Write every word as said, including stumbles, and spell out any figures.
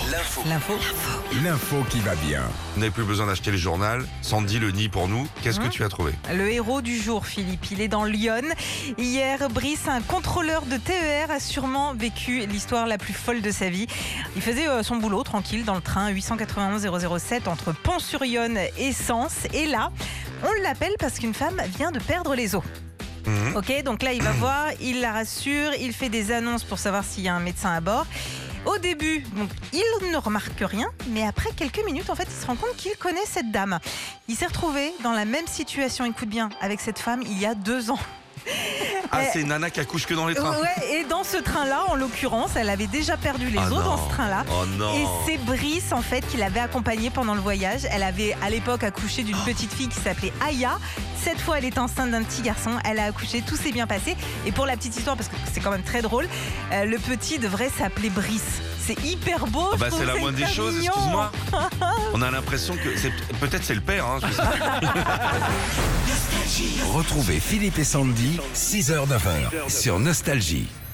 L'info. L'info. L'info qui va bien. Vous n'avez plus besoin d'acheter le journal. Sandy, le nid pour nous. Qu'est-ce Mmh. que tu as trouvé? Le héros du jour, Philippe, il est dans Lyon. Hier, Brice, un contrôleur de T E R, a sûrement vécu l'histoire la plus folle de sa vie. Il faisait euh, son boulot tranquille dans le train huit cent quatre-vingt-onze zéro zéro sept entre Pont-sur-Yonne et Sens. Et là, on l'appelle parce qu'une femme vient de perdre les os. Mmh. Ok, donc là, il va voir, il la rassure, il fait des annonces pour savoir s'il y a un médecin à bord. Au début, donc, il ne remarque rien, mais après quelques minutes, en fait, il se rend compte qu'il connaît cette dame. Il s'est retrouvé dans la même situation, écoute bien, avec cette femme il y a deux ans. Ah, Euh, c'est Nana qui accouche que dans les trains. Ouais, et dans ce train-là, en l'occurrence, elle avait déjà perdu les Ah os non. dans ce train-là. Oh non. Et c'est Brice, en fait, qui l'avait accompagnée pendant le voyage. Elle avait, à l'époque, accouché d'une petite fille qui s'appelait Aya. Cette fois, elle est enceinte d'un petit garçon. Elle a accouché, tout s'est bien passé. Et pour la petite histoire, parce que c'est quand même très drôle, euh, le petit devrait s'appeler Brice. C'est hyper beau. Ah bah, je trouve, c'est la moindre des hyper choses, mignon. excuse-moi. On a l'impression que c'est peut-être c'est le père. Hein, je sais pas. Retrouvez Philippe et Sandy, six heures neuf heures sur Nostalgie.